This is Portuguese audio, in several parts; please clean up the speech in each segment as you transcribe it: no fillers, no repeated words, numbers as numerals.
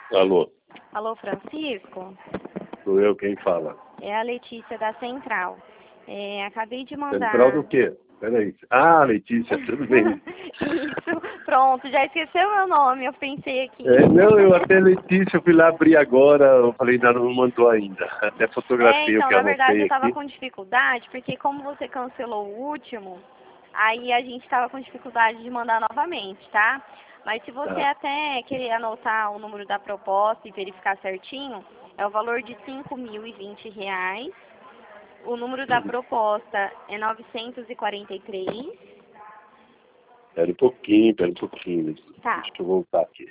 Alô, Alô, Francisco? sou eu quem fala. É a Letícia da Central. Acabei de mandar... Central do quê? Peraí. Ah, Letícia, tudo bem. Isso, pronto, já esqueceu meu nome, eu pensei aqui. Não, eu até Letícia, eu fui lá abrir agora, eu falei, não mandou ainda. Até fotografei o Então, que na verdade eu anotei estava aqui. com dificuldade, porque como você cancelou o último, aí a gente estava com dificuldade de mandar novamente, tá? Mas se você Tá. até querer anotar o número da proposta e verificar certinho, é o valor de R$ 5.020. O número da proposta é 943. Pera um pouquinho. Tá. Deixa eu voltar aqui.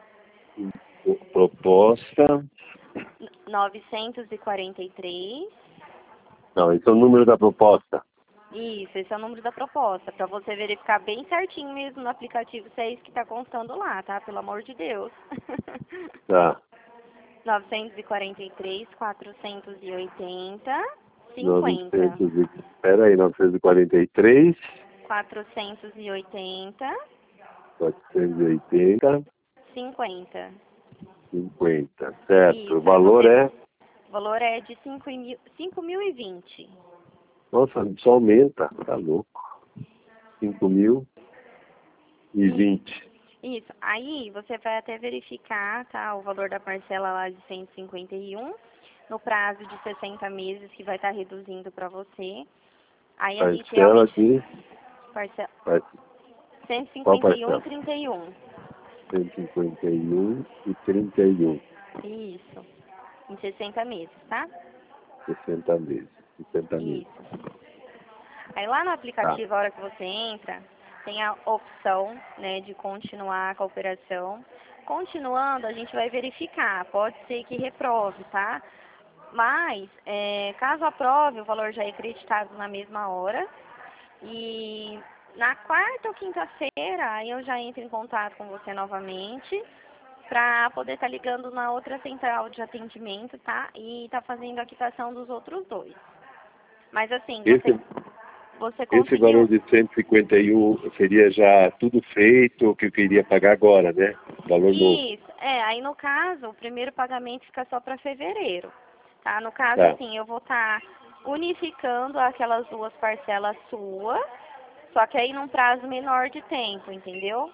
Proposta. 943. Não, esse é o número da proposta. Isso, esse é o número da proposta, para você verificar bem certinho mesmo no aplicativo se é isso que está constando lá, tá? Pelo amor de Deus. Tá. 943, 480, 50. 900 Pera aí, 943, 480, 480, 50. 50. Certo. Isso, O aí valor é... o valor é de 5.020. Nossa, só aumenta. Tá louco. 5.020. Isso. Aí você vai até verificar, tá, o valor da parcela lá de 151 no prazo de 60 meses que vai estar reduzindo para você. Aí a gente Parcela realmente de... parcela Qual 151 e parcela? 31. 151 e 31. Isso. Em 60 meses, tá? 60 meses. 60 meses. Isso. Aí lá no Tá. aplicativo, a hora que você entra, tem a opção, né, de continuar com a operação. Continuando, a gente vai verificar. Pode ser que reprove, tá? Mas, caso aprove, o valor já é creditado na mesma hora. E na quarta ou quinta-feira, aí eu já entro em contato com você novamente para poder estar ligando na outra central de atendimento, tá? E tá fazendo a quitação dos outros dois. Mas assim, você Esse valor conseguiu... de 151 seria já tudo feito, o que eu queria pagar agora, né? Valor novo. Isso, aí no caso, o primeiro pagamento fica só para fevereiro, tá? No caso, Tá. assim, eu vou estar unificando aquelas duas parcelas suas, só que aí num prazo menor de tempo, entendeu?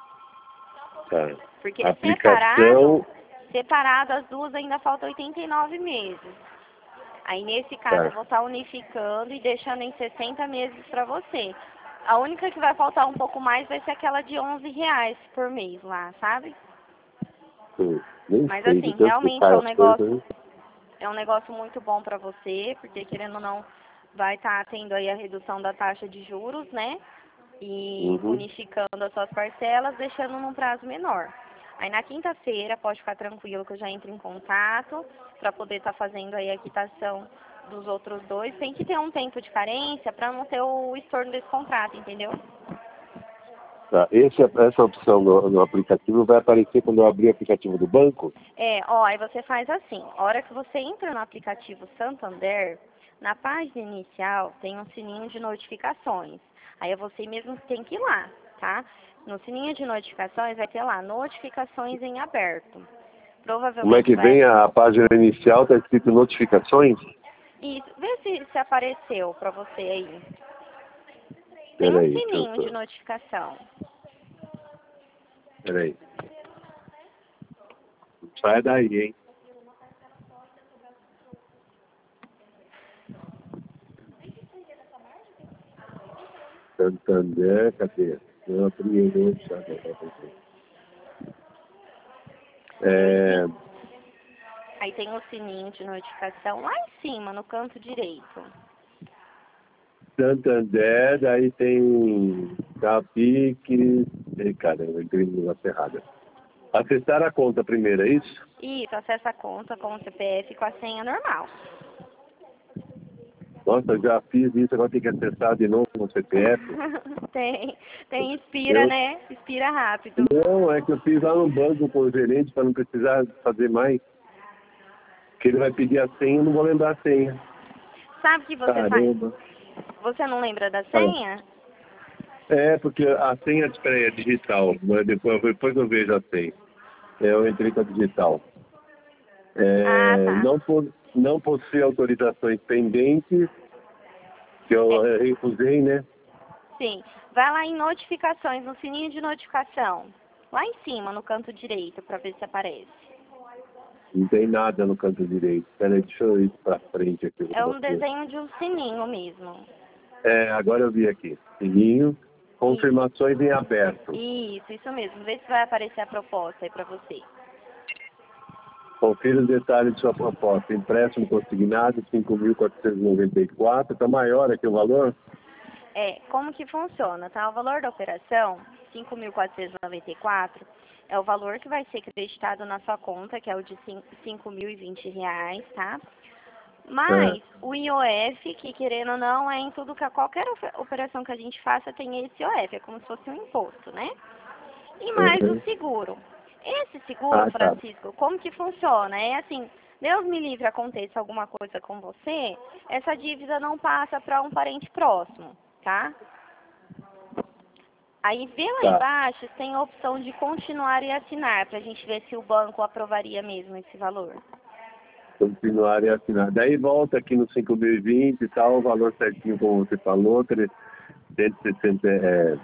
Tá. Porque Aplicação. separado as duas ainda falta 89 meses. Aí nesse caso eu Tá. vou estar unificando e deixando em 60 meses para você. A única que vai faltar um pouco mais vai ser aquela de R$ 11 por mês lá, sabe? Nem Mas sei, de assim, tanto que realmente cai as coisas, né? é um negócio muito bom para você, porque querendo ou não, vai estar tendo aí a redução da taxa de juros, né? E Uhum. unificando as suas parcelas, deixando num prazo menor. Aí na quinta-feira, pode ficar tranquilo que eu já entro em contato para poder estar fazendo aí a quitação dos outros dois. Tem que ter um tempo de carência para não ter o estorno desse contrato, entendeu? Tá. Essa opção no aplicativo vai aparecer quando eu abrir o aplicativo do banco? Aí você faz assim, a hora que você entra no aplicativo Santander, na página inicial tem um sininho de notificações. Aí é você mesmo que tem que ir lá, tá? No sininho de notificações vai ter lá, notificações em aberto. Como é Provavelmente que vai... vem a página inicial? Está escrito notificações? Isso, vê se apareceu pra você aí. Tem um Peraí, que eu sininho tô... de notificação. Peraí. Sai daí, hein? Santander, cadê? Eu abri o outro, Aí tem um sininho de notificação lá em cima, no canto direito. Santander, daí tem Capique... Cara, eu entrei no negócio errado. Acessar a conta primeiro, é isso? Isso, acessa a conta com o CPF e com a senha normal. Nossa, eu já fiz isso, agora tem que acessar de novo no CPF. Tem expira, né? Expira rápido. Não, é que eu fiz lá no banco com o gerente para não precisar fazer mais. Que ele vai pedir a senha, eu não vou lembrar a senha. Sabe o que você faz? Caramba. Você não lembra da senha? Porque a senha, espera aí, é digital, mas depois eu vejo a senha. Eu entrei com a digital. Tá. Não possui autorizações pendentes, que eu recusei, né? Sim. Vai lá em notificações, no sininho de notificação. Lá em cima, no canto direito, para ver se aparece. Não tem nada no canto direito. Peraí, deixa eu ir pra frente aqui. É um desenho de um sininho mesmo. Agora eu vi aqui. Sininho, confirmações em aberto. Isso mesmo. Vê se vai aparecer a proposta aí para você. Confira os detalhes de sua proposta. Empréstimo consignado, 5.494. Está maior aqui o valor? Como que funciona, tá? O valor da operação, 5.494, é o valor que vai ser creditado na sua conta, que é o de R$5.020, tá? Mas o IOF, que querendo ou não, é em tudo que qualquer operação que a gente faça tem esse IOF, é como se fosse um imposto, né? E mais o seguro. Esse seguro, Francisco, como que funciona? É assim, Deus me livre, aconteça alguma coisa com você, essa dívida não passa para um parente próximo, tá? Aí vê lá embaixo, tem a opção de continuar e assinar, para a gente ver se o banco aprovaria mesmo esse valor. Continuar e assinar. Daí volta aqui no 5.020 e tal, o valor certinho como você falou, 160,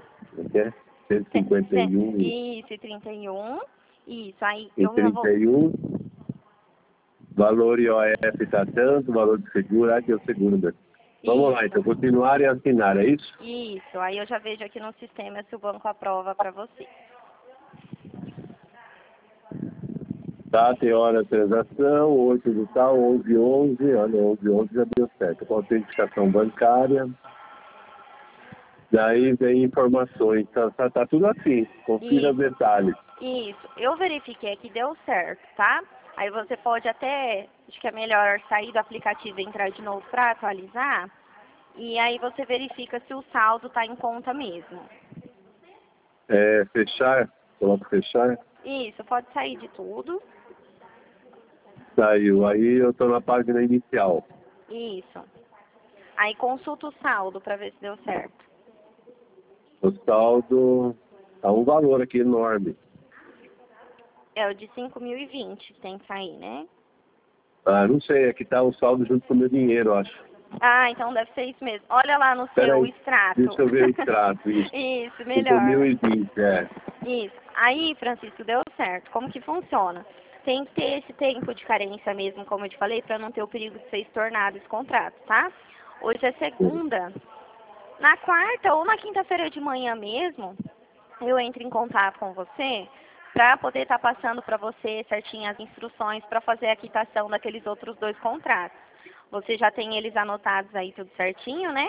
151. Isso, e 31. Isso, aí e 31. Valor IOF está tanto, valor de seguro, aqui é o seguro mesmo. Vamos lá, então, continuar e assinar, é isso? Isso, aí eu já vejo aqui no sistema se o banco aprova para você. Data e hora da transação, 8 do tal, 11/11, olha, 11/11 já deu certo. Com autenticação bancária. Daí vem informações, tá tudo assim, confira os detalhes. Isso, eu verifiquei que deu certo, tá? Aí você pode até, acho que é melhor sair do aplicativo e entrar de novo para atualizar. E aí você verifica se o saldo está em conta mesmo. Fechar, coloca fechar. Isso, pode sair de tudo. Saiu, aí eu estou na página inicial. Isso. Aí consulta o saldo para ver se deu certo. O saldo tá um valor aqui enorme. É o de 5.020 que tem que sair, né? Não sei, aqui tá o saldo junto com o meu dinheiro, acho. Então deve ser isso mesmo. Olha lá no seu extrato. Deixa eu ver o extrato, isso. Isso, melhor. 5.020, Isso. Aí, Francisco, deu certo. Como que funciona? Tem que ter esse tempo de carência mesmo, como eu te falei, para não ter o perigo de ser estornado esse contrato, tá? Hoje é segunda. Na quarta ou na quinta-feira de manhã mesmo, eu entro em contato com você para poder estar passando para você certinho as instruções para fazer a quitação daqueles outros 2 contratos. Você já tem eles anotados aí tudo certinho, né?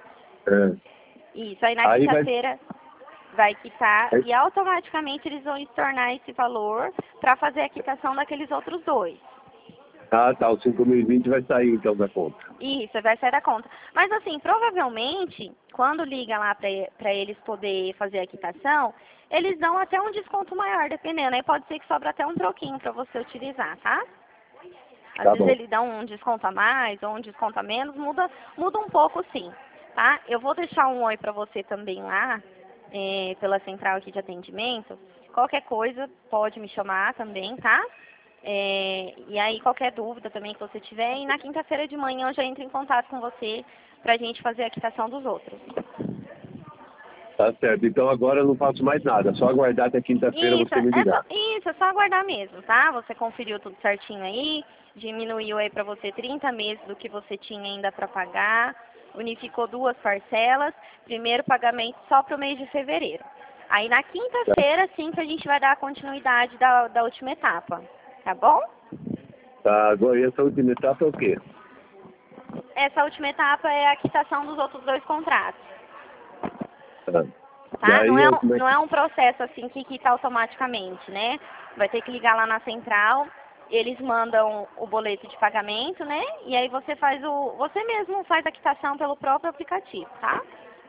Isso, aí na quinta-feira vai quitar e automaticamente eles vão estornar esse valor para fazer a quitação daqueles outros 2. Tá, o 5.020 vai sair então da conta. Isso, vai sair da conta. Mas assim, provavelmente, quando liga lá para eles poder fazer a quitação, eles dão até um desconto maior, dependendo. Aí pode ser que sobra até um troquinho para você utilizar, tá? Às vezes eles dão um desconto a mais ou um desconto a menos, muda um pouco sim, tá? Eu vou deixar um oi para você também lá, pela central aqui de atendimento. Qualquer coisa pode me chamar também, tá? E aí qualquer dúvida também que você tiver, e na quinta-feira de manhã eu já entro em contato com você pra gente fazer a quitação dos outros. Tá certo, então agora eu não faço mais nada, só aguardar até quinta-feira você me ligar. Isso, é só aguardar mesmo, tá? Você conferiu tudo certinho aí, diminuiu aí pra você 30 meses do que você tinha ainda pra pagar, unificou 2 parcelas, primeiro pagamento só pro mês de fevereiro. Aí na quinta-feira sim que a gente vai dar a continuidade da última etapa, tá bom? Tá, agora essa última etapa é o quê? Essa última etapa é a quitação dos outros 2 contratos. Tá? Não é um processo assim que quita automaticamente, né? Vai ter que ligar lá na central, eles mandam o boleto de pagamento, né? E aí você mesmo faz a quitação pelo próprio aplicativo, tá?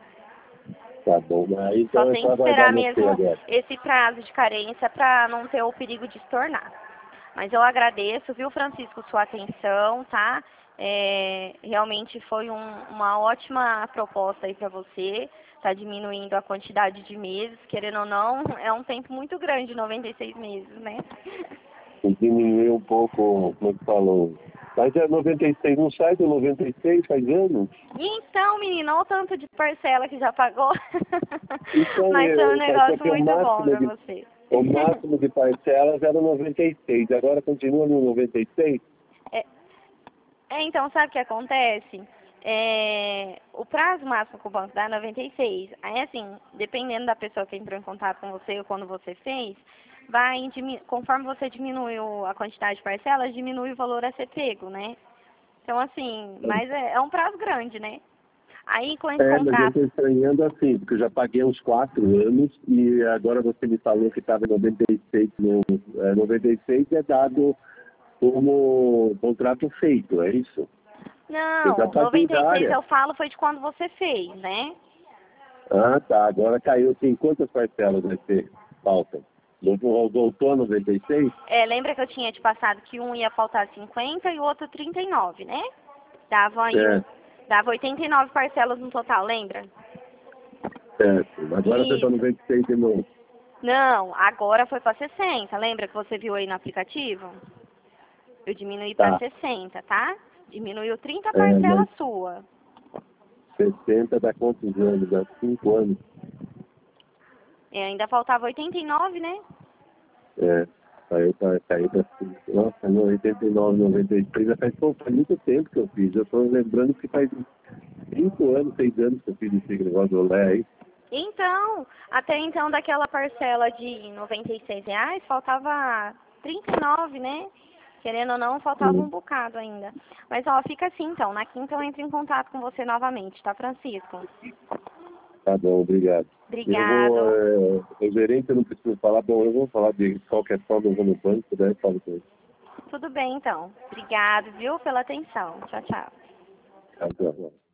Tá bom, aí então só tem que esperar mesmo esse prazo de carência para não ter o perigo de estornar. Mas eu agradeço, viu, Francisco, sua atenção, tá? Realmente foi uma ótima proposta aí para você. está diminuindo a quantidade de meses, querendo ou não, é um tempo muito grande, 96 meses, né? Diminuiu um pouco, como é que falou? Mas é 96, não sai do 96 faz anos? Então, menina, olha o tanto de parcela que já pagou. Então, Mas foi um negócio o muito bom máximo para você. o máximo de parcelas era 96, agora continua no 96? É, então, sabe o que acontece? O prazo máximo que o banco dá é 96. Aí, assim, dependendo da pessoa que entrou em contato com você ou quando você fez, conforme você diminuiu a quantidade de parcelas, diminui o valor a ser pego, né? Então, assim, mas é um prazo grande, né? Aí, com esse Mas eu contato... estou estranhando assim, porque eu já paguei uns 4 anos e agora você me falou que estava em 96. 96 é dado como contrato feito, é isso? Eu já Não, paguei 96 várias. eu falo foi de quando você fez, né? Ah, tá. Agora caiu assim. Quantas parcelas vai ter? Faltam. Voltou a 96? Lembra que eu tinha te passado que um ia faltar 50 e o outro 39, né? Dava aí, É, dava 89 parcelas no total, lembra? certo. Agora você está Isso. 96 de novo. Não, agora foi para 60. Lembra que você viu aí no aplicativo? Eu diminuí para Tá. 60, tá? Diminuiu 30 Mas parcelas sua. 60 dá quantos anos? Dá 5 anos. Ainda faltava 89, né? É. Caiu para 5. Nossa, no 89, 96 já faz muito tempo que eu fiz. Eu estou lembrando que faz 5 anos, 6 anos que eu fiz esse negócio do Olé aí. Então, até então daquela parcela de R$ 96, faltava 39, né? Querendo ou não, faltava um bocado ainda. Mas, ó, fica assim então. Na quinta eu entro em contato com você novamente, tá, Francisco? Tá bom, obrigado. Obrigado. O gerente eu não preciso falar, bom, eu vou falar de qualquer forma, eu vou no banco, daí eu falo com ele. Tudo bem, então. Obrigado, viu, pela atenção. Tchau, tchau. Tá bom.